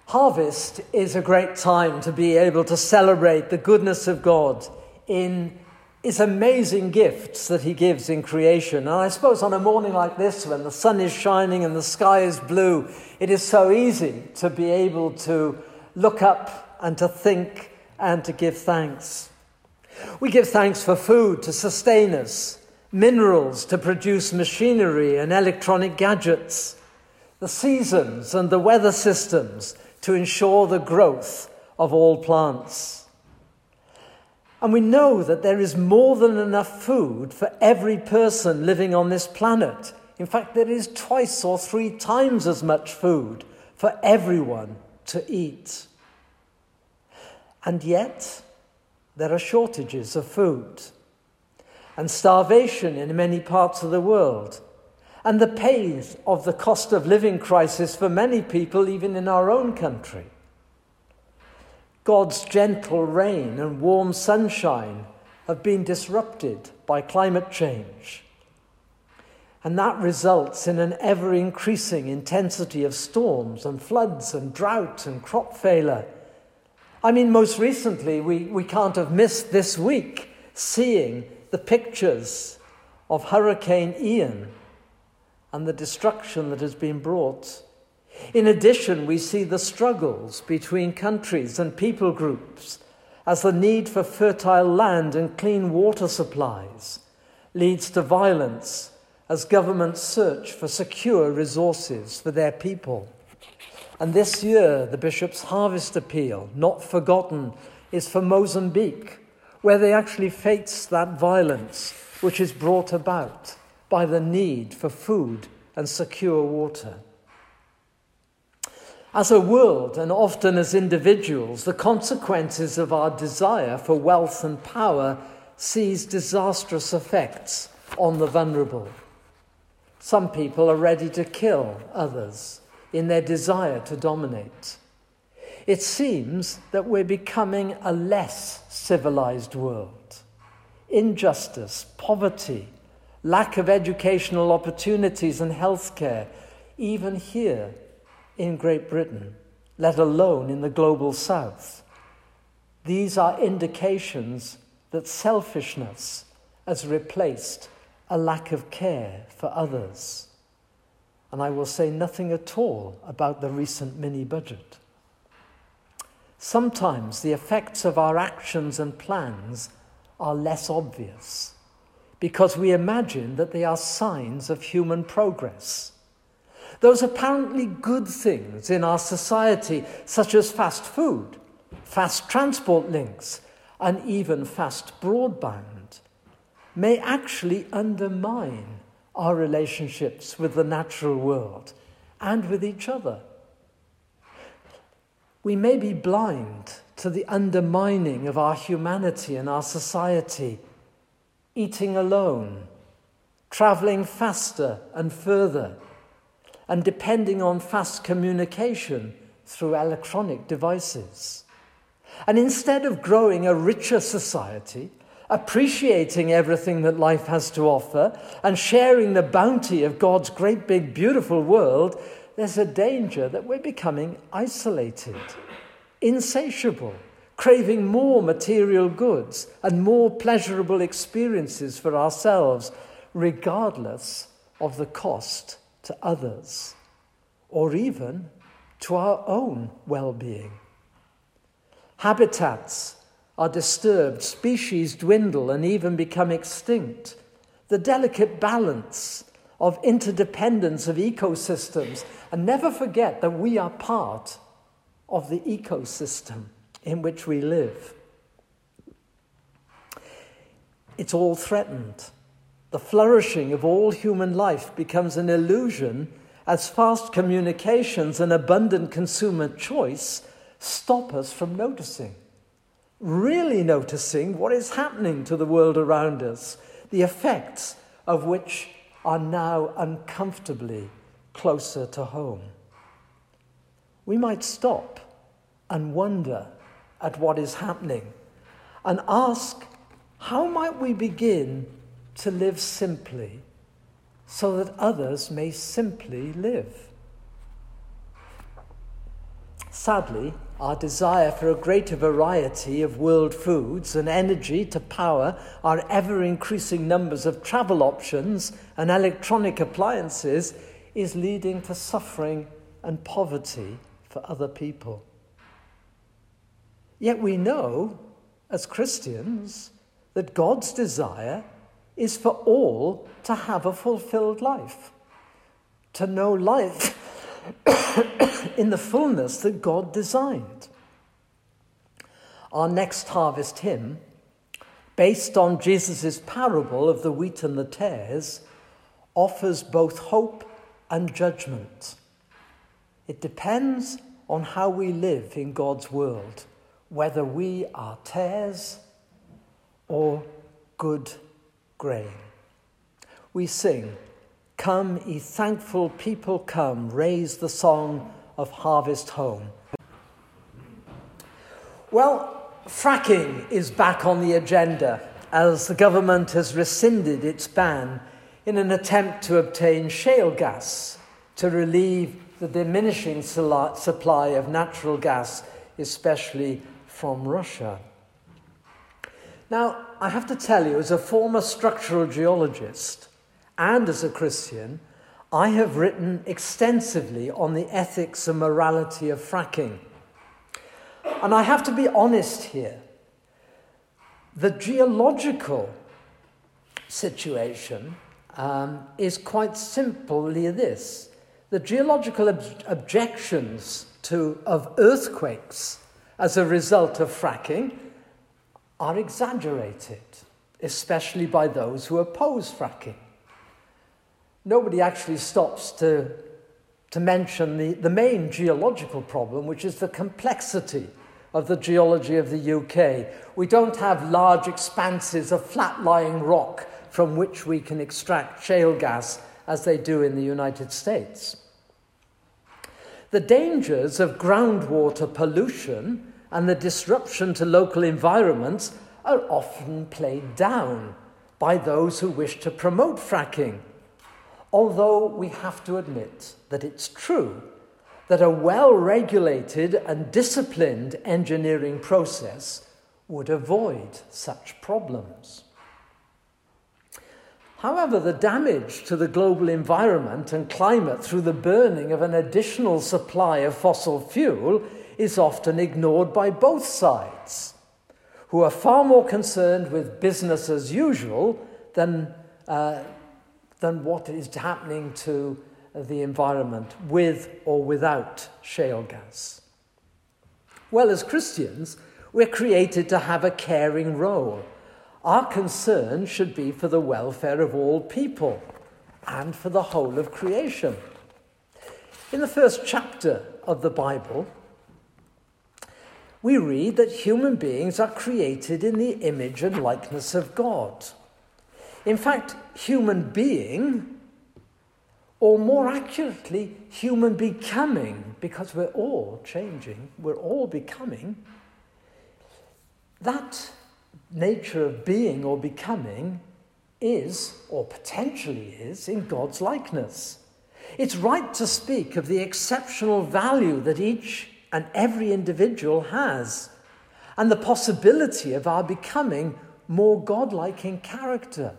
Harvest is a great time to be able to celebrate the goodness of God in His amazing gifts that He gives in creation. And I suppose on a morning like this, when the sun is shining and the sky is blue, it is so easy to be able to look up and to think and to give thanks. We give thanks for food to sustain us, minerals to produce machinery and electronic gadgets, the seasons and the weather systems to ensure the growth of all plants. And we know that there is more than enough food for every person living on this planet. In fact, there is 2 or 3 times as much food for everyone to eat. And yet, there are shortages of food and starvation in many parts of the world, and the pain of the cost of living crisis for many people, even in our own country. God's gentle rain and warm sunshine have been disrupted by climate change. And that results in an ever-increasing intensity of storms and floods and drought and crop failure. I mean, most recently, we can't have missed this week seeing the pictures of Hurricane Ian and the destruction that has been brought. In addition, we see the struggles between countries and people groups as the need for fertile land and clean water supplies leads to violence as governments search for secure resources for their people. And this year, the Bishop's Harvest Appeal, not forgotten, is for Mozambique, where they actually face that violence which is brought about by the need for food and secure water. As a world, and often as individuals, the consequences of our desire for wealth and power sees disastrous effects on the vulnerable. Some people are ready to kill others in their desire to dominate. It seems that we're becoming a less civilized world. Injustice, poverty, lack of educational opportunities and healthcare, even here in Great Britain, let alone in the global south. These are indications that selfishness has replaced a lack of care for others. And I will say nothing at all about the recent mini-budget. Sometimes the effects of our actions and plans are less obvious because we imagine that they are signs of human progress. Those apparently good things in our society, such as fast food, fast transport links, and even fast broadband, may actually undermine our relationships with the natural world and with each other. We may be blind to the undermining of our humanity and our society, eating alone, traveling faster and further, and depending on fast communication through electronic devices. And instead of growing a richer society, appreciating everything that life has to offer, and sharing the bounty of God's great big beautiful world, there's a danger that we're becoming isolated, insatiable, craving more material goods and more pleasurable experiences for ourselves, regardless of the cost to others, or even to our own well-being. Habitats are disturbed, species dwindle and even become extinct. The delicate balance of interdependence of ecosystems, and never forget that we are part of the ecosystem in which we live. It's all threatened. The flourishing of all human life becomes an illusion as fast communications and abundant consumer choice stop us from noticing, really noticing what is happening to the world around us, the effects of which are now uncomfortably closer to home. We might stop and wonder at what is happening and ask, how might we begin to live simply so that others may simply live? Sadly, our desire for a greater variety of world foods and energy to power our ever-increasing numbers of travel options and electronic appliances is leading to suffering and poverty for other people. Yet we know, as Christians, that God's desire is for all to have a fulfilled life, to know life in the fullness that God designed. Our next harvest hymn, based on Jesus' parable of the wheat and the tares, offers both hope and judgment. It depends on how we live in God's world, whether we are tares or good grain. We sing, "Come, ye thankful people, come, raise the song of harvest home." Well, fracking is back on the agenda as the government has rescinded its ban in an attempt to obtain shale gas to relieve the diminishing supply of natural gas, especially from Russia. Now, I have to tell you, as a former structural geologist and as a Christian, I have written extensively on the ethics and morality of fracking. And I have to be honest here. The geological situation is quite simply this. The geological objections of earthquakes as a result of fracking are exaggerated, especially by those who oppose fracking. Nobody actually stops to mention the main geological problem, which is the complexity of the geology of the UK. We don't have large expanses of flat-lying rock from which we can extract shale gas as they do in the United States. The dangers of groundwater pollution and the disruption to local environments are often played down by those who wish to promote fracking, although we have to admit that it's true that a well-regulated and disciplined engineering process would avoid such problems. However, the damage to the global environment and climate through the burning of an additional supply of fossil fuel is often ignored by both sides, who are far more concerned with business as usual than what is happening to the environment with or without shale gas. Well, as Christians, we're created to have a caring role. Our concern should be for the welfare of all people and for the whole of creation. In the first chapter of the Bible, we read that human beings are created in the image and likeness of God. In fact, human being, or more accurately, human becoming, because we're all changing, we're all becoming, that nature of being or becoming is, or potentially is, in God's likeness. It's right to speak of the exceptional value that each and every individual has, and the possibility of our becoming more godlike in character.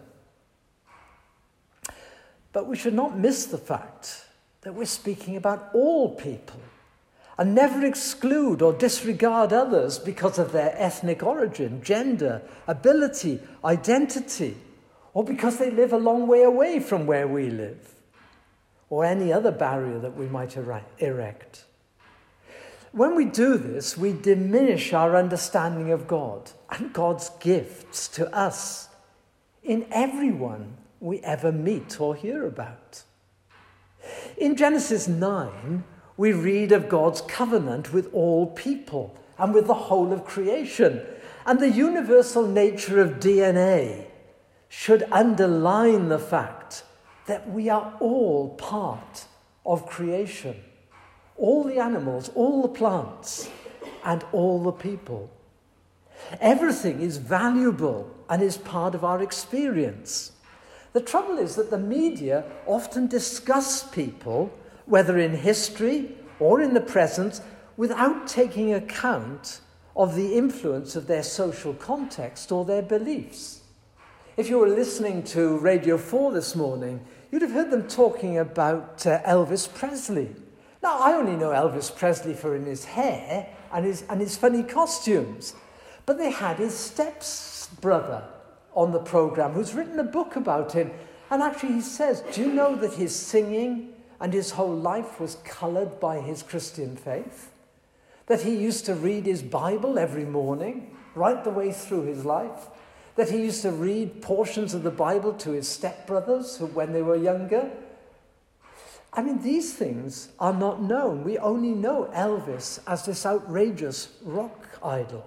But we should not miss the fact that we're speaking about all people, and never exclude or disregard others because of their ethnic origin, gender, ability, identity, or because they live a long way away from where we live, or any other barrier that we might erect. When we do this, we diminish our understanding of God and God's gifts to us in everyone we ever meet or hear about. In Genesis 9, we read of God's covenant with all people and with the whole of creation. And the universal nature of DNA should underline the fact that we are all part of creation. All the animals, all the plants, and all the people. Everything is valuable and is part of our experience. The trouble is that the media often discuss people, whether in history or in the present, without taking account of the influence of their social context or their beliefs. If you were listening to Radio 4 this morning, you'd have heard them talking about Elvis Presley. Now, I only know Elvis Presley for his hair and his funny costumes. But they had his stepbrother on the programme who's written a book about him. And actually he says, do you know that his singing and his whole life was coloured by his Christian faith? That he used to read his Bible every morning, right the way through his life? That he used to read portions of the Bible to his stepbrothers when they were younger? I mean, these things are not known. We only know Elvis as this outrageous rock idol.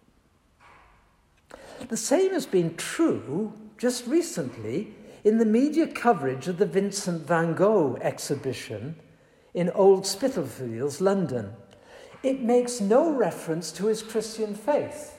The same has been true just recently in the media coverage of the Vincent van Gogh exhibition in Old Spitalfields, London. It makes no reference to his Christian faith.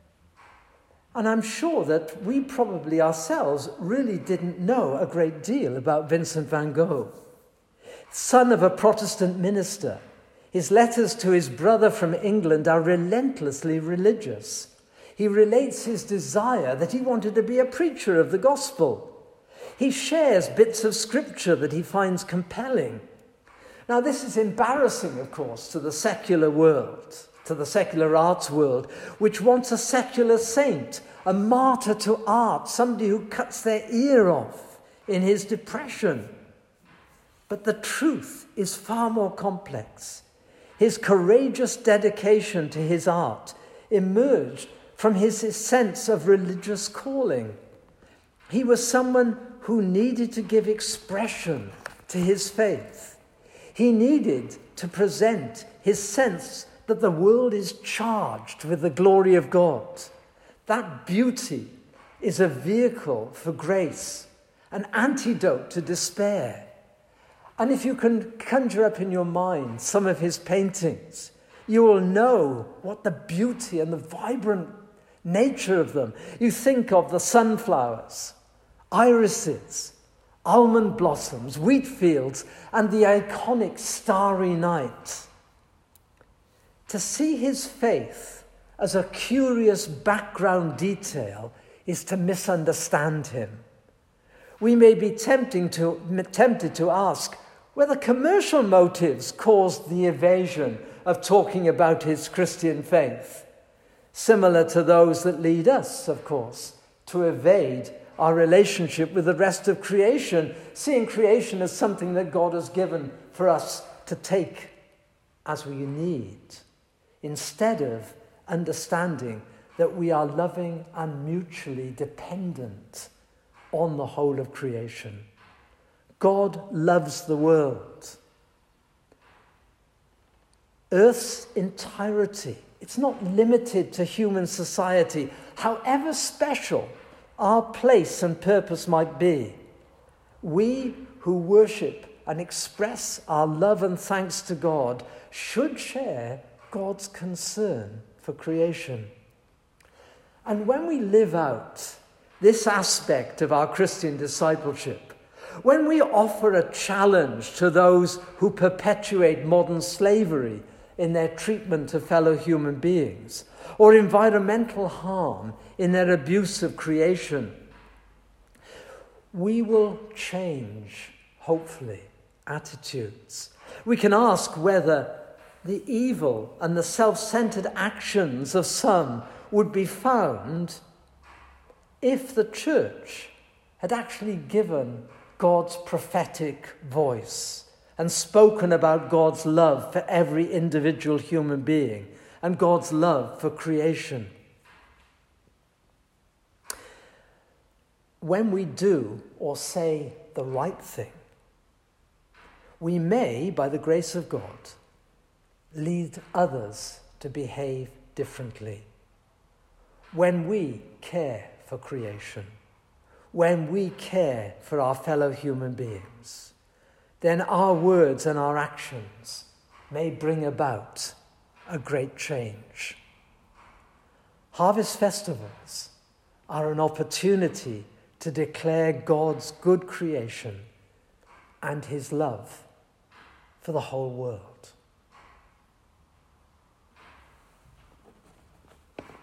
And I'm sure that we probably ourselves really didn't know a great deal about Vincent van Gogh. Son of a Protestant minister, his letters to his brother from England are relentlessly religious. He relates his desire that he wanted to be a preacher of the gospel. He shares bits of scripture that he finds compelling. Now, this is embarrassing, of course, to the secular world, to the secular arts world, which wants a secular saint, a martyr to art, somebody who cuts their ear off in his depression. But the truth is far more complex. His courageous dedication to his art emerged from his sense of religious calling. He was someone who needed to give expression to his faith. He needed to present his sense that the world is charged with the glory of God. That beauty is a vehicle for grace, an antidote to despair. And if you can conjure up in your mind some of his paintings, you will know what the beauty and the vibrant nature of them. You think of the sunflowers, irises, almond blossoms, wheat fields, and the iconic starry night. To see his faith as a curious background detail is to misunderstand him. We may be tempted to ask whether commercial motives caused the evasion of talking about his Christian faith, similar to those that lead us, of course, to evade our relationship with the rest of creation, seeing creation as something that God has given for us to take as we need, instead of understanding that we are loving and mutually dependent on the whole of creation. God loves the world. Earth's entirety, it's not limited to human society, however special our place and purpose might be. We who worship and express our love and thanks to God should share God's concern for creation. And when we live out this aspect of our Christian discipleship, when we offer a challenge to those who perpetuate modern slavery in their treatment of fellow human beings, or environmental harm in their abuse of creation, we will change, hopefully, attitudes. We can ask whether the evil and the self-centered actions of some would be found if the church had actually given God's prophetic voice and spoken about God's love for every individual human being and God's love for creation. When we do or say the right thing, we may, by the grace of God, lead others to behave differently. When we care for creation, when we care for our fellow human beings, then our words and our actions may bring about a great change. Harvest festivals are an opportunity to declare God's good creation and his love for the whole world.